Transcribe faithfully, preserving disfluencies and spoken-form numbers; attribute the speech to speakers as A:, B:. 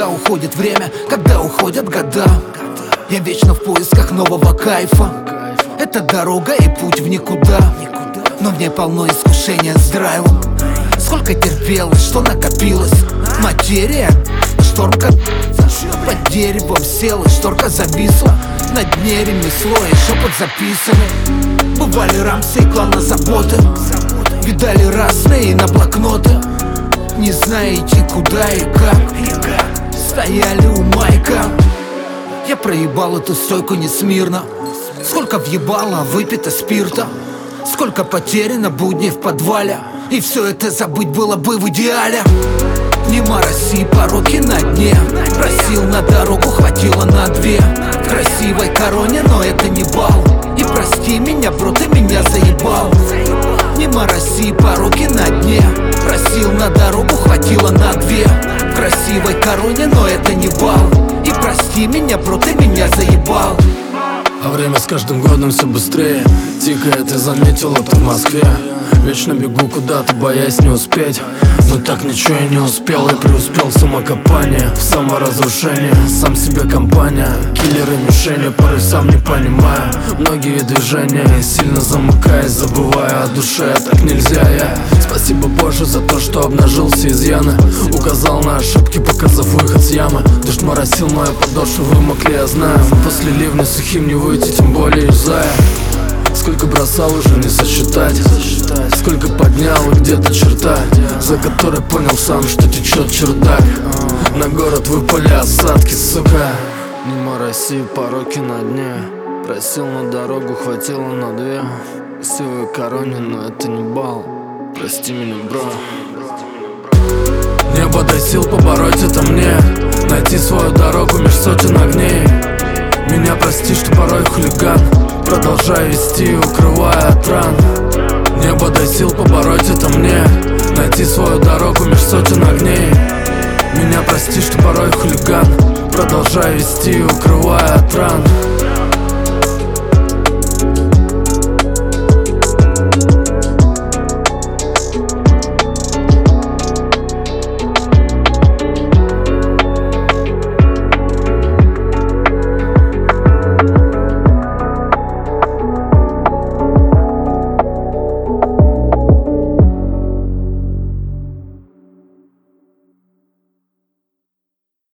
A: когда уходит время, когда уходят года. Я вечно в поисках нового кайфа. Это дорога и путь в никуда, но в ней полно искушения с драйвом. Сколько терпелось, что накопилось. Материя, шторка под деревом села, шторка зависла. На дне ремесло и шепот записаны. Бывали рамсы и клана заботы, видали разные на блокноты. Не знаете куда и как, стояли у майка. Я проебал эту стойку несмирно. Сколько въебало выпито спирта, сколько потеряно будней в подвале. И все это забыть было бы в идеале. Нема России, пороки на дне. Просил на дорогу, хватило на две. В красивой короне, но это не бал. И прости меня, бро, ты меня заебал. Нема России, пороки на дне. Просил на дорогу, хватило на две. В красивой короне, но это не бал. И прости меня, бро, ты меня заебал.
B: А время с каждым годом все быстрее тикает, ты заметил это в Москве. Вечно бегу куда-то, боясь не успеть. Но так ничего и не успел, и преуспел в самокопании, в саморазрушении. Сам себе компания, киллеры, мишени, порой сам не понимаю многие движения, сильно замыкаясь, забывая о душе, так нельзя я. Спасибо Боже за то, что обнажился изъяны, указал на ошибки, показав выход с ямы. Дождь моросил мою подошву, вымокли, я знаю. После ливня сухим не выйти, тем более юзая. Сколько бросал, уже не сосчитать. Сколько поднял, и где-то черта, за которой понял сам, что течет чердак. На город выпали осадки, сука. Мимо России, пороки на дне. Просил на дорогу, хватило на две. Красивой короне, но это не бал. Прости меня, бро. Небо, дай сил побороть это мне. Найти свою дорогу меж сотен огней. Меня прости, что порой хулиган. Продолжаю вести, укрывая от ран. Небо, дай сил побороть это мне. Найти свою дорогу меж сотен огней. Меня прости, что порой хулиган. Продолжаю вести, укрывая от ран.